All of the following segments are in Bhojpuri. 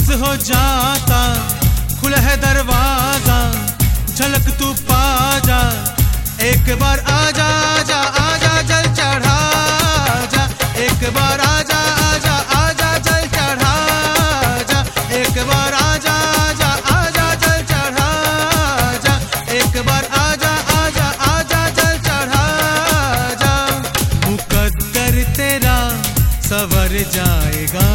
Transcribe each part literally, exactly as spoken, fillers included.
मस्त हो जाता, खुला है दरवाजा, झलक तू पा जा, एक बार आजा आजा आजा जल चढ़ा जा, एक बार आजा आजा आजा जल चढ़ा जा, एक बार आजा आजा आजा जल चढ़ा जा, एक बार आजा आजा आजा जल चढ़ा जा। मुकद्दर तेरा सवर जाएगा,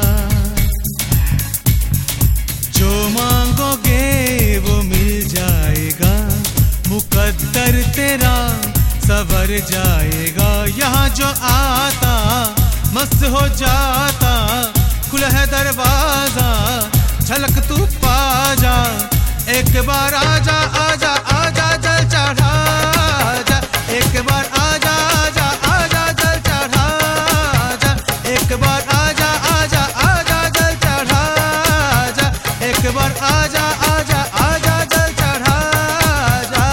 जो मांगोगे वो मिल जाएगा, मुकद्दर तेरा सवर जाएगा। यहाँ जो आता मस्त हो जाता, खुला है दरवाजा, झलक तू पा जा, एक बार आजा आजा आजा जल चढ़ा जा, एक बार आजा आजा आजा जल चढ़ा जा, एक बार आजा आजा आजा जल चढ़ा जा, एक बार आजा आजा आजा जल चढ़ा जा।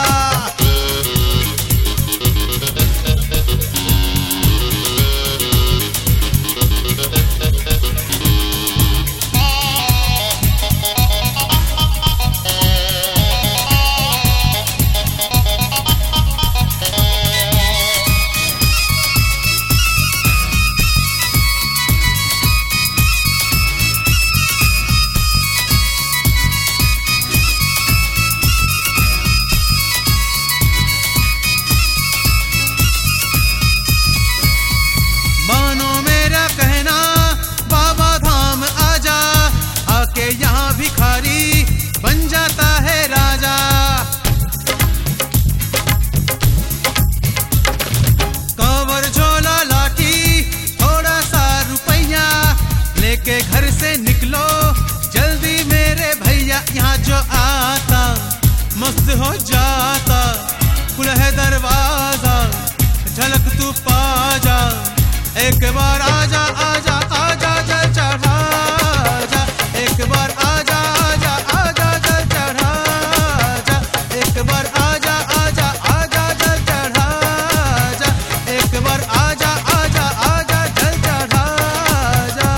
यहाँ भिखारी बन जाता है राजा, कांवर झोला लाठी थोड़ा सा रुपया, लेके घर से निकलो जल्दी मेरे भैया। यहाँ जो आता मस्त हो जाता, खुला है दरवाजा, झलक तू पा जा, एक बार आजा आजा आजा जल चढ़ा जा, एक बार आजा आजा आजा जल चढ़ा जा, एक बार आजा आजा आजा जल चढ़ा जा, एक बार आजा आजा आजा जल चढ़ा जा।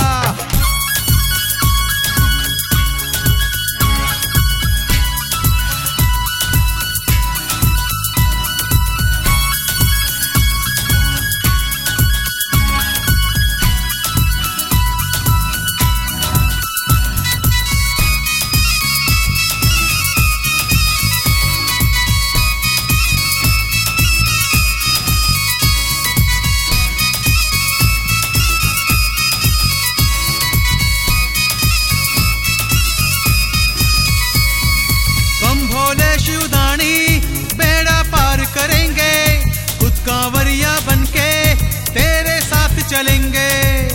शिवदानी बेड़ा पार करेंगे, खुद कांवरिया बनके तेरे साथ चलेंगे।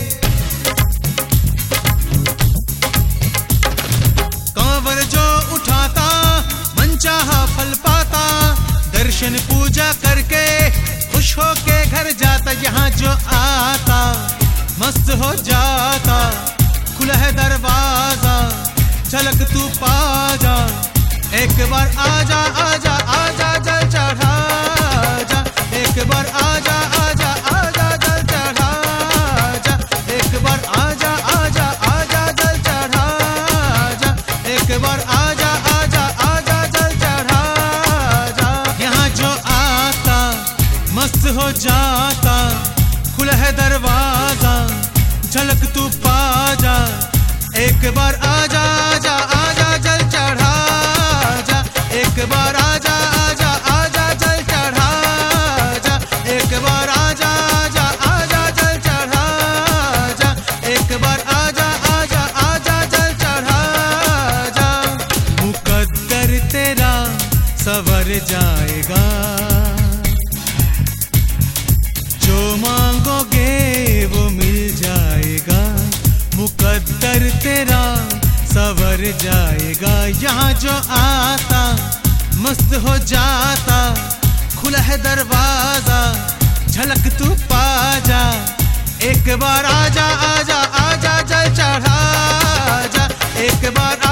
कांवर जो उठाता मनचाहा फल पाता, दर्शन पूजा करके खुश होके घर जाता। यहाँ जो आता मस्त हो जाता, खुला है दरवाजा, झलक तू पा जा, एक बार आजा आजा आजा जल चढ़ा जा, एक बार आजा आजा आजा जल चढ़ा जा, एक बार आजा आजा आजा जल चढ़ा जा, एक बार आजा आजा आजा जल चढ़ा जा। यहाँ जो आता मस्त हो जाता, खुला है दरवाजा, झलक तू पा जा, एक बार आजा आजा आजा जल चढ़ा, एक बार आजा आजा आजा जल चढ़ा जा, एक बार आजा आजा आजा जल चढ़ा जा, एक बार आजा आजा आजा जल चढ़ा जा। मुकद्दर तेरा सवर जाएगा, जो मांगोगे वो मिल जाएगा, मुकद्दर तेरा सवर जाएगा। यहाँ जो आता मस्त हो जाता, खुला है दरवाजा, झलक तू पा जा, एक बार आजा आजा आजा जल चढ़ा जा, एक बार